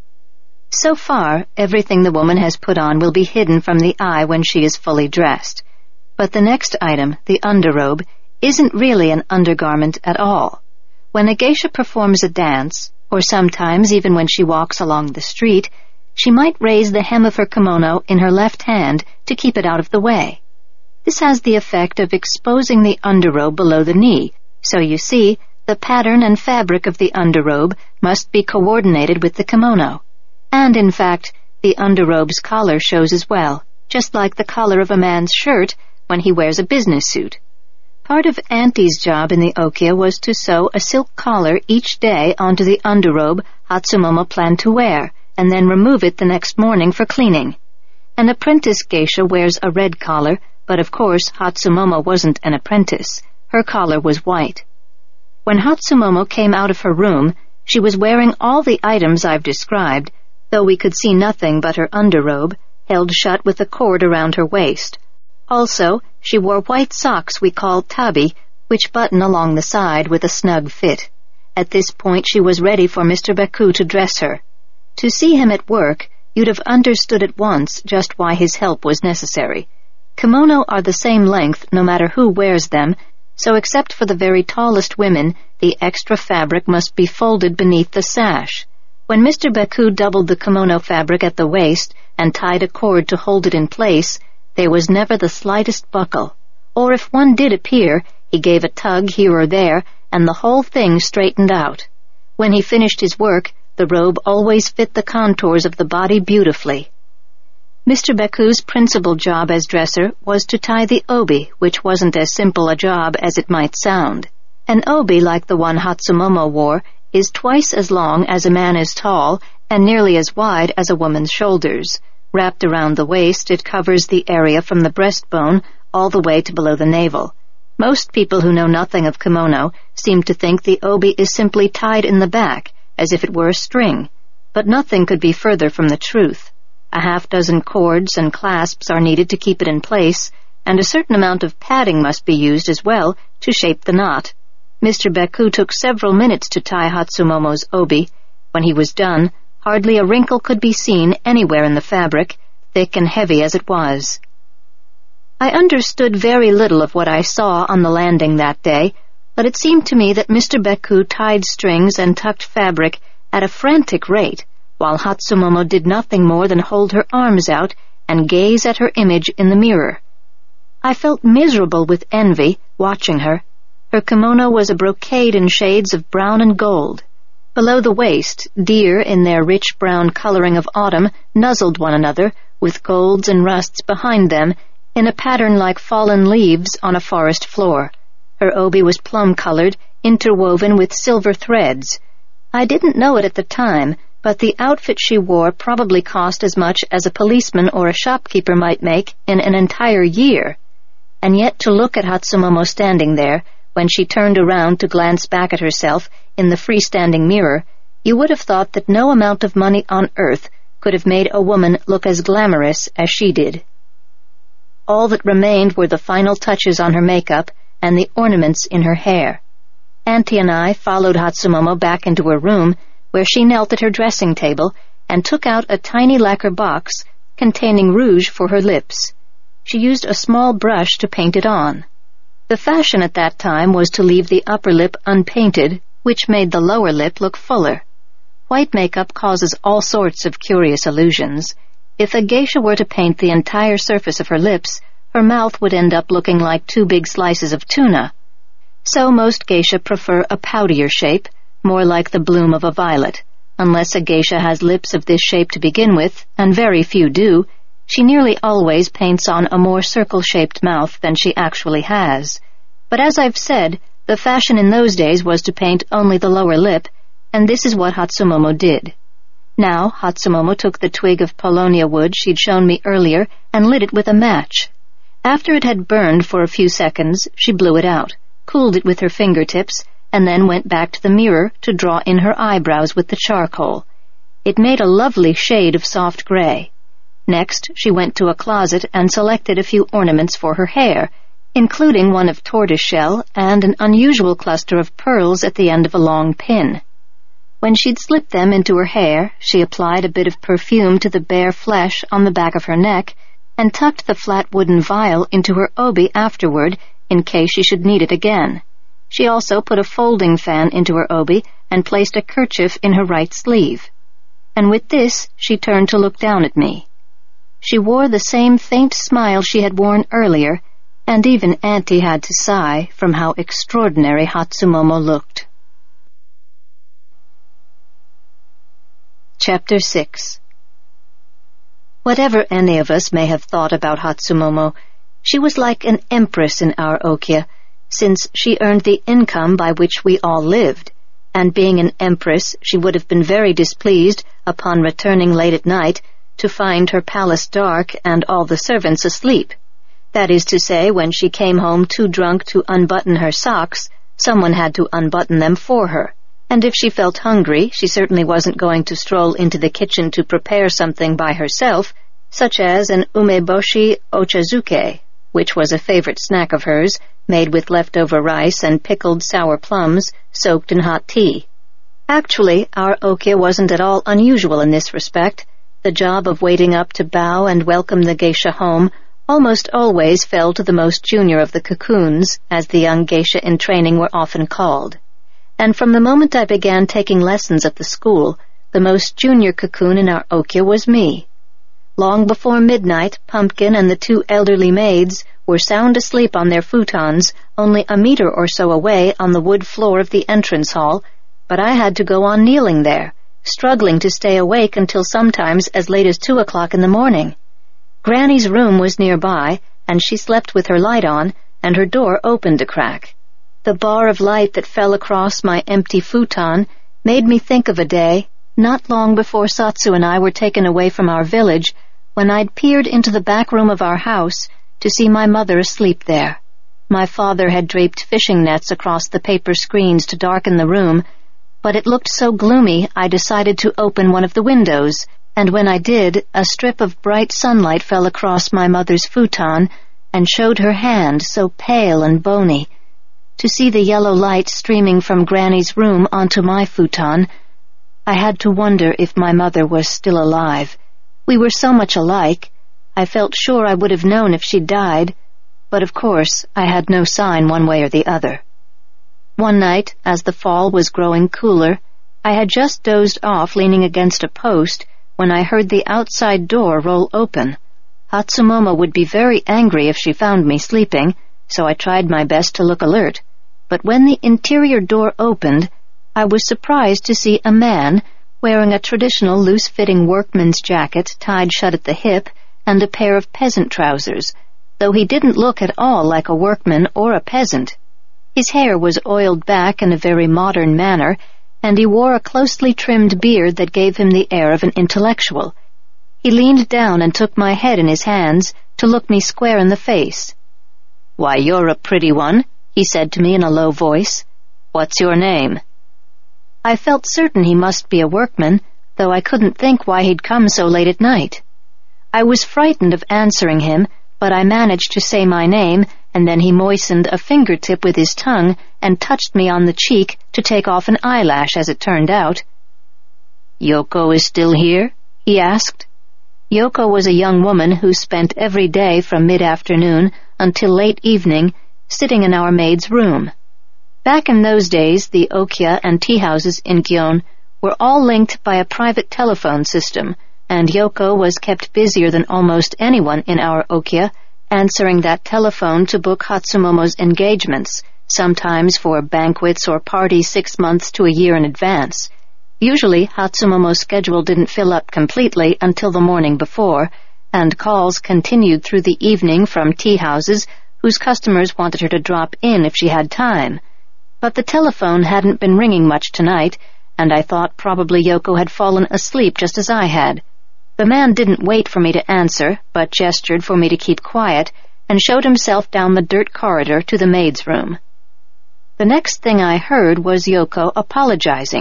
So far, everything the woman has put on will be hidden from the eye when she is fully dressed. But the next item, the underrobe, isn't really an undergarment at all. When a geisha performs a dance, or sometimes even when she walks along the street, she might raise the hem of her kimono in her left hand to keep it out of the way. This has the effect of exposing the underrobe below the knee, so you see, the pattern and fabric of the underrobe must be coordinated with the kimono. And in fact, the underrobe's collar shows as well, just like the collar of a man's shirt when he wears a business suit. Part of Auntie's job in the okia was to sew a silk collar each day onto the underrobe Hatsumomo planned to wear, and then remove it the next morning for cleaning. An apprentice geisha wears a red collar, but of course Hatsumomo wasn't an apprentice. Her collar was white. When Hatsumomo came out of her room, she was wearing all the items I've described, though we could see nothing but her underrobe, held shut with a cord around her waist. Also, she wore white socks we call tabi, which button along the side with a snug fit. At this point she was ready for Mr. Baku to dress her. To see him at work, you'd have understood at once just why his help was necessary. Kimono are the same length no matter who wears them, so except for the very tallest women, the extra fabric must be folded beneath the sash. When Mr. Baku doubled the kimono fabric at the waist and tied a cord to hold it in place, there was never the slightest buckle, or if one did appear, he gave a tug here or there, and the whole thing straightened out. When he finished his work, the robe always fit the contours of the body beautifully. Mr. Baku's principal job as dresser was to tie the obi, which wasn't as simple a job as it might sound. An obi like the one Hatsumomo wore is twice as long as a man is tall and nearly as wide as a woman's shoulders. Wrapped around the waist, it covers the area from the breastbone all the way to below the navel. Most people who know nothing of kimono seem to think the obi is simply tied in the back, as if it were a string, but nothing could be further from the truth. A half-dozen cords and clasps are needed to keep it in place, and a certain amount of padding must be used as well to shape the knot. Mr. Baku took several minutes to tie Hatsumomo's obi. When he was done, hardly a wrinkle could be seen anywhere in the fabric, thick and heavy as it was. I understood very little of what I saw on the landing that day, but it seemed to me that Mr. Baku tied strings and tucked fabric at a frantic rate, while Hatsumomo did nothing more than hold her arms out and gaze at her image in the mirror. I felt miserable with envy watching her. Her kimono was a brocade in shades of brown and gold. Below the waist, deer in their rich brown coloring of autumn nuzzled one another, with golds and rusts behind them, in a pattern like fallen leaves on a forest floor. Her obi was plum-colored, interwoven with silver threads. I didn't know it at the time, but the outfit she wore probably cost as much as a policeman or a shopkeeper might make in an entire year. And yet to look at Hatsumomo standing there, when she turned around to glance back at herself in the freestanding mirror, you would have thought that no amount of money on earth could have made a woman look as glamorous as she did. All that remained were the final touches on her makeup and the ornaments in her hair. Auntie and I followed Hatsumomo back into her room, where she knelt at her dressing table and took out a tiny lacquer box containing rouge for her lips. She used a small brush to paint it on. The fashion at that time was to leave the upper lip unpainted, which made the lower lip look fuller. White makeup causes all sorts of curious illusions. If a geisha were to paint the entire surface of her lips, her mouth would end up looking like 2 big slices of tuna. So most geisha prefer a poutier shape, more like the bloom of a violet. Unless a geisha has lips of this shape to begin with, and very few do, she nearly always paints on a more circle-shaped mouth than she actually has. But as I've said, the fashion in those days was to paint only the lower lip, and this is what Hatsumomo did. Now, Hatsumomo took the twig of paulownia wood she'd shown me earlier and lit it with a match. After it had burned for a few seconds, she blew it out, cooled it with her fingertips, and then went back to the mirror to draw in her eyebrows with the charcoal. It made a lovely shade of soft gray. Next, she went to a closet and selected a few ornaments for her hair, including one of tortoiseshell and an unusual cluster of pearls at the end of a long pin. When she'd slipped them into her hair, she applied a bit of perfume to the bare flesh on the back of her neck and tucked the flat wooden vial into her obi afterward in case she should need it again. She also put a folding fan into her obi and placed a kerchief in her right sleeve. And with this, she turned to look down at me. She wore the same faint smile she had worn earlier, and even Auntie had to sigh from how extraordinary Hatsumomo looked. Chapter 6. Whatever any of us may have thought about Hatsumomo, she was like an empress in our okia, since she earned the income by which we all lived, and being an empress, she would have been very displeased, upon returning late at night, to find her palace dark and all the servants asleep. That is to say, when she came home too drunk to unbutton her socks, someone had to unbutton them for her. And if she felt hungry, she certainly wasn't going to stroll into the kitchen to prepare something by herself, such as an umeboshi ochazuke, which was a favorite snack of hers, made with leftover rice and pickled sour plums soaked in hot tea. Actually, our okia wasn't at all unusual in this respect. The job of waiting up to bow and welcome the geisha home almost always fell to the most junior of the cocoons, as the young geisha in training were often called. And from the moment I began taking lessons at the school, the most junior cocoon in our okia was me. Long before midnight, Pumpkin and the two elderly maids were sound asleep on their futons, only a meter or so away on the wood floor of the entrance hall, but I had to go on kneeling there, struggling to stay awake until sometimes as late as 2 o'clock in the morning. Granny's room was nearby, and she slept with her light on, and her door opened a crack. The bar of light that fell across my empty futon made me think of a day, not long before Satsu and I were taken away from our village, when I'd peered into the back room of our house to see my mother asleep there. My father had draped fishing nets across the paper screens to darken the room, but it looked so gloomy I decided to open one of the windows, and when I did, a strip of bright sunlight fell across my mother's futon and showed her hand so pale and bony. To see the yellow light streaming from Granny's room onto my futon, I had to wonder if my mother was still alive. We were so much alike, I felt sure I would have known if she'd died, but of course I had no sign one way or the other. One night, as the fall was growing cooler, I had just dozed off leaning against a post when I heard the outside door roll open. Hatsumomo would be very angry if she found me sleeping, so I tried my best to look alert. But when the interior door opened, I was surprised to see a man wearing a traditional loose-fitting workman's jacket tied shut at the hip and a pair of peasant trousers, though he didn't look at all like a workman or a peasant. His hair was oiled back in a very modern manner, and he wore a closely trimmed beard that gave him the air of an intellectual. He leaned down and took my head in his hands to look me square in the face. "Why, you're a pretty one," he said to me in a low voice. "What's your name?" I felt certain he must be a workman, though I couldn't think why he'd come so late at night. I was frightened of answering him, but I managed to say my name, and then he moistened a fingertip with his tongue and touched me on the cheek to take off an eyelash, as it turned out. "Yoko is still here?" he asked. Yoko was a young woman who spent every day from mid-afternoon until late evening sitting in our maid's room. Back in those days, the okia and tea-houses in Gion were all linked by a private telephone system, and Yoko was kept busier than almost anyone in our okia, answering that telephone to book Hatsumomo's engagements, sometimes for banquets or parties 6 months to a year in advance. Usually, Hatsumomo's schedule didn't fill up completely until the morning before, and calls continued through the evening from tea-houses whose customers wanted her to drop in if she had time. But the telephone hadn't been ringing much tonight, and I thought probably Yoko had fallen asleep just as I had. The man didn't wait for me to answer, but gestured for me to keep quiet, and showed himself down the dirt corridor to the maid's room. The next thing I heard was Yoko apologizing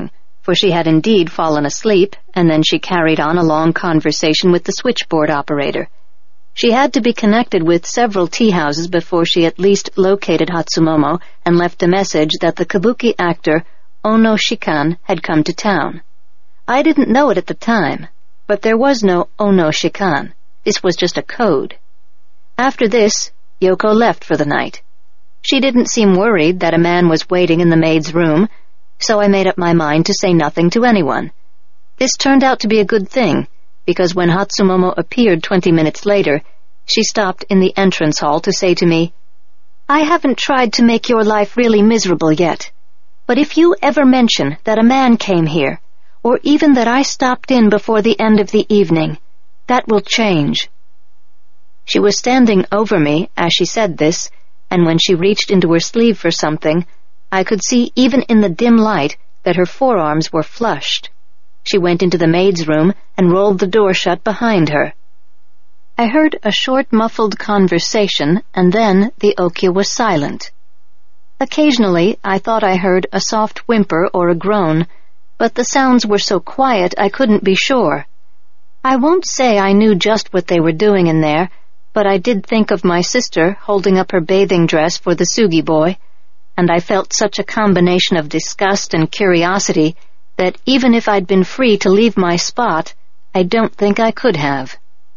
for she had indeed fallen asleep, and then she carried on a long conversation with the switchboard operator. She had to be connected with several tea houses before she at least located Hatsumomo and left a message that the kabuki actor Ono Shikan had come to town. I didn't know it at the time, but there was no Ono Shikan. This was just a code. After this, Yoko left for the night. She didn't seem worried that a man was waiting in the maid's room, so I made up my mind to say nothing to anyone. This turned out to be a good thing, because when Hatsumomo appeared 20 minutes later, she stopped in the entrance hall to say to me, "I haven't tried to make your life really miserable yet, but if you ever mention that a man came here, or even that I stopped in before the end of the evening, that will change." She was standing over me as she said this, and when she reached into her sleeve for something, I could see even in the dim light that her forearms were flushed. She went into the maid's room and rolled the door shut behind her. I heard a short muffled conversation, and then the Okya was silent. Occasionally I thought I heard a soft whimper or a groan, but the sounds were so quiet I couldn't be sure. I won't say I knew just what they were doing in there, but I did think of my sister holding up her bathing dress for the Sugi boy, and I felt such a combination of disgust and curiosity that even if I'd been free to leave my spot, I don't think I could have.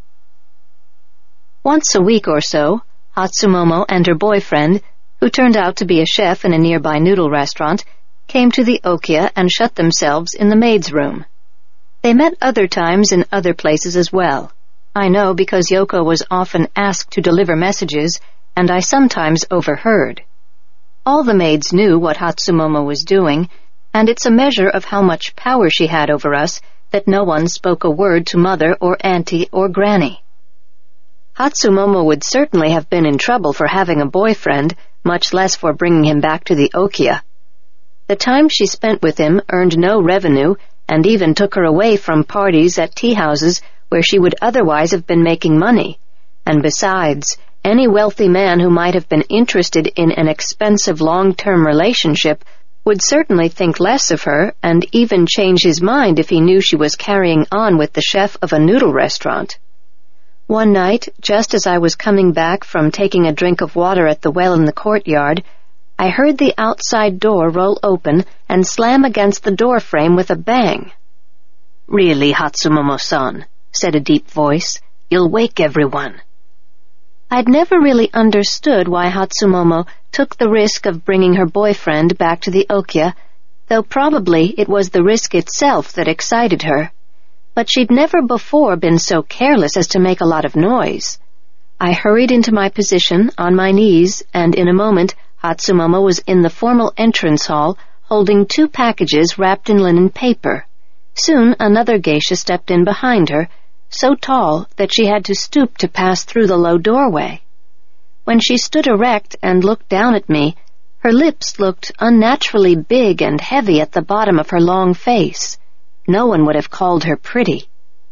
Once a week or so, Hatsumomo and her boyfriend, who turned out to be a chef in a nearby noodle restaurant, came to the Okya and shut themselves in the maid's room. They met other times in other places as well. I know because Yoko was often asked to deliver messages, and I sometimes overheard. All the maids knew what Hatsumomo was doing, and it's a measure of how much power she had over us that no one spoke a word to Mother or Auntie or Granny. Hatsumomo would certainly have been in trouble for having a boyfriend, much less for bringing him back to the Okya. The time she spent with him earned no revenue and even took her away from parties at tea houses where she would otherwise have been making money, and besides, any wealthy man who might have been interested in an expensive long-term relationship would certainly think less of her and even change his mind if he knew she was carrying on with the chef of a noodle restaurant. One night, just as I was coming back from taking a drink of water at the well in the courtyard, I heard the outside door roll open and slam against the door frame with a bang. "Really, Hatsumomo-san," said a deep voice, "you'll wake everyone." I'd never really understood why Hatsumomo took the risk of bringing her boyfriend back to the Okya, though probably it was the risk itself that excited her. But she'd never before been so careless as to make a lot of noise. I hurried into my position on my knees, and in a moment Hatsumomo was in the formal entrance hall holding 2 packages wrapped in linen paper. Soon another geisha stepped in behind her, so tall that she had to stoop to pass through the low doorway. When she stood erect and looked down at me, her lips looked unnaturally big and heavy at the bottom of her long face. No one would have called her pretty.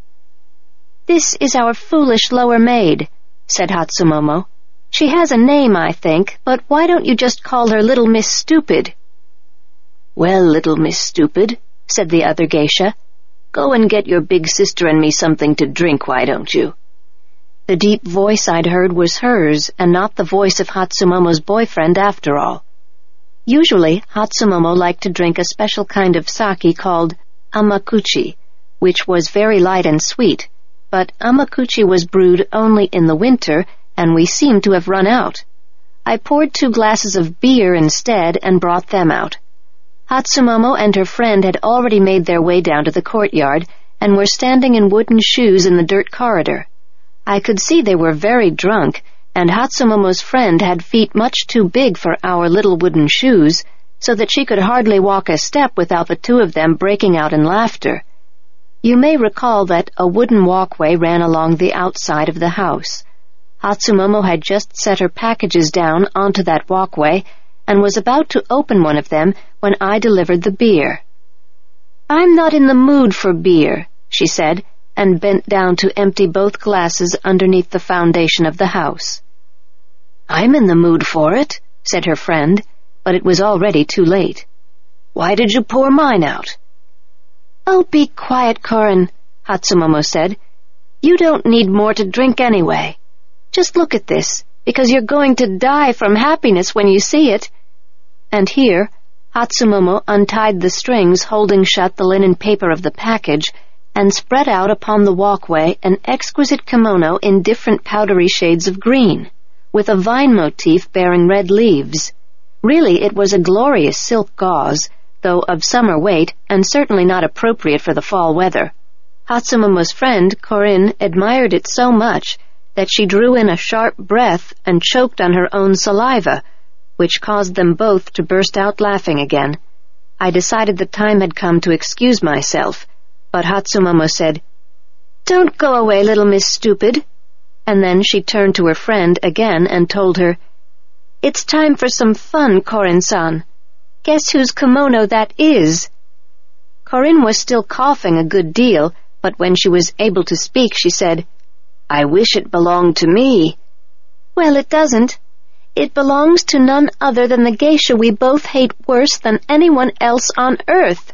"This is our foolish lower maid," said Hatsumomo. "She has a name, I think, but why don't you just call her Little Miss Stupid?" "Well, Little Miss Stupid," said the other geisha, "go and get your big sister and me something to drink, why don't you?" The deep voice I'd heard was hers, and not the voice of Hatsumomo's boyfriend after all. Usually, Hatsumomo liked to drink a special kind of sake called amakuchi, which was very light and sweet, but amakuchi was brewed only in the winter, and we seemed to have run out. I poured 2 glasses of beer instead and brought them out. Hatsumomo and her friend had already made their way down to the courtyard and were standing in wooden shoes in the dirt corridor. I could see they were very drunk, and Hatsumomo's friend had feet much too big for our little wooden shoes, so that she could hardly walk a step without the 2 of them breaking out in laughter. You may recall that a wooden walkway ran along the outside of the house. Hatsumomo had just set her packages down onto that walkway and was about to open one of them when I delivered the beer. "I'm not in the mood for beer," she said, and bent down to empty both glasses underneath the foundation of the house. "I'm in the mood for it," said her friend, but it was already too late. "Why did you pour mine out?" "Oh, be quiet, Korin," Hatsumomo said. "You don't need more to drink anyway. Just look at this, because you're going to die from happiness when you see it." And here, Hatsumomo untied the strings holding shut the linen paper of the package and spread out upon the walkway an exquisite kimono in different powdery shades of green, with a vine motif bearing red leaves. Really, it was a glorious silk gauze, though of summer weight and certainly not appropriate for the fall weather. Hatsumomo's friend, Korin, admired it so much that she drew in a sharp breath and choked on her own saliva, which caused them both to burst out laughing again. I decided the time had come to excuse myself, but Hatsumomo said, "Don't go away, little Miss Stupid." And then she turned to her friend again and told her, "It's time for some fun, Korin-san. Guess whose kimono that is?" Korin was still coughing a good deal, but when she was able to speak, she said, "I wish it belonged to me." "Well, it doesn't. It belongs to none other than the geisha we both hate worse than anyone else on earth."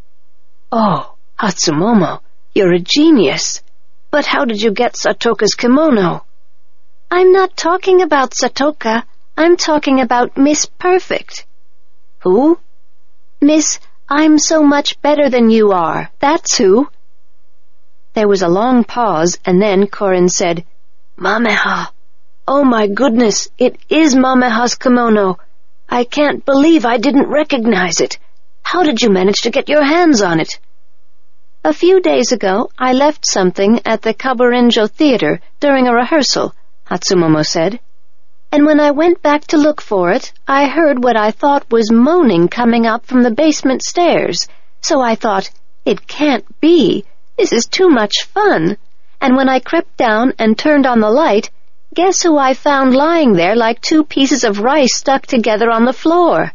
"Oh, Hatsumomo, you're a genius. But how did you get Satoka's kimono?" "I'm not talking about Satoka. I'm talking about Miss Perfect." "Who?" "Miss, I'm so much better than you are. That's who." There was a long pause, and then Korin said, "Mameha. Oh my goodness, it is Mameha's kimono. I can't believe I didn't recognize it. How did you manage to get your hands on it?" "A few days ago, I left something at the Kaburenjo Theater during a rehearsal," Hatsumomo said. "And when I went back to look for it, I heard what I thought was moaning coming up from the basement stairs. So I thought, it can't be. This is too much fun. And when I crept down and turned on the light, guess who I found lying there like two pieces of rice stuck together on the floor?"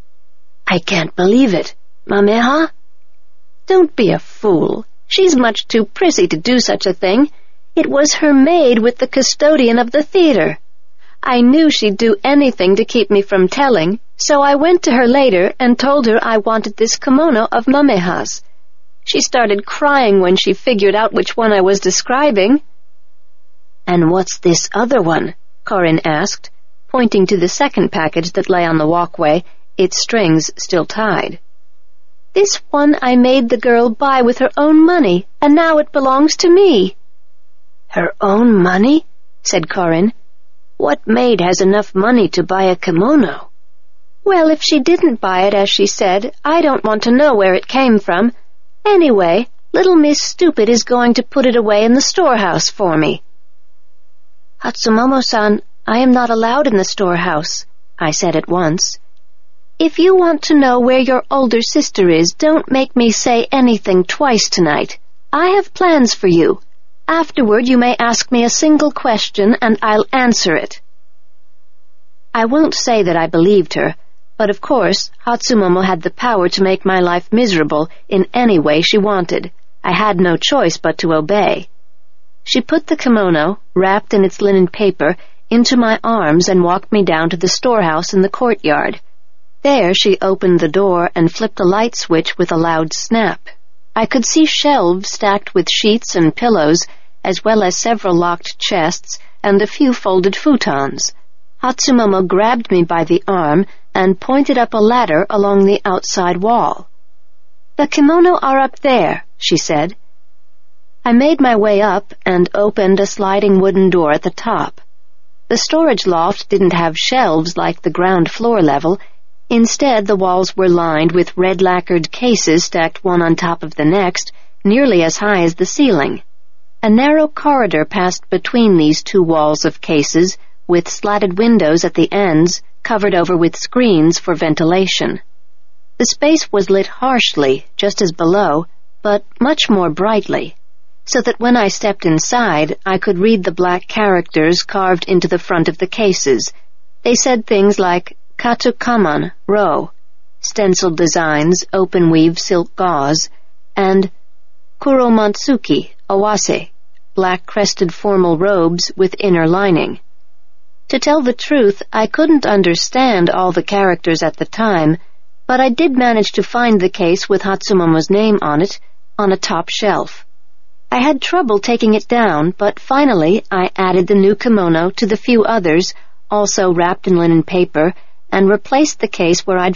"I can't believe it. Mameha?" "Don't be a fool. She's much too prissy to do such a thing. It was her maid with the custodian of the theater. I knew she'd do anything to keep me from telling, so I went to her later and told her I wanted this kimono of Mameha's. She started crying when she figured out which one I was describing." "And what's this other one?" Korin asked, pointing to the second package that lay on the walkway, its strings still tied. "This one I made the girl buy with her own money, and now it belongs to me." "Her own money?" said Korin. "What maid has enough money to buy a kimono?" "Well, if she didn't buy it as she said, I don't want to know where it came from. Anyway, little Miss Stupid is going to put it away in the storehouse for me." "Hatsumomo-san, I am not allowed in the storehouse," I said at once. "If you want to know where your older sister is, don't make me say anything twice tonight. I have plans for you. Afterward, you may ask me a single question, and I'll answer it." I won't say that I believed her, but of course, Hatsumomo had the power to make my life miserable in any way she wanted. I had no choice but to obey. She put the kimono, wrapped in its linen paper, into my arms and walked me down to the storehouse in the courtyard. There she opened the door and flipped a light switch with a loud snap. I could see shelves stacked with sheets and pillows, as well as several locked chests and a few folded futons. Hatsumomo grabbed me by the arm and pointed up a ladder along the outside wall. "The kimono are up there," she said. I made my way up and opened a sliding wooden door at the top. The storage loft didn't have shelves like the ground floor level. Instead, the walls were lined with red lacquered cases stacked one on top of the next, nearly as high as the ceiling. A narrow corridor passed between these two walls of cases, with slatted windows at the ends, covered over with screens for ventilation. The space was lit harshly, just as below, but much more brightly, so that when I stepped inside, I could read the black characters carved into the front of the cases. They said things like Katukaman, row, stenciled designs, open-weave silk gauze, and Kuromantsuki, awase, black-crested formal robes with inner lining. To tell the truth, I couldn't understand all the characters at the time, but I did manage to find the case with Hatsumomo's name on it, on a top shelf. I had trouble taking it down, but finally I added the new kimono to the few others, also wrapped in linen paper, and replaced the case where I'd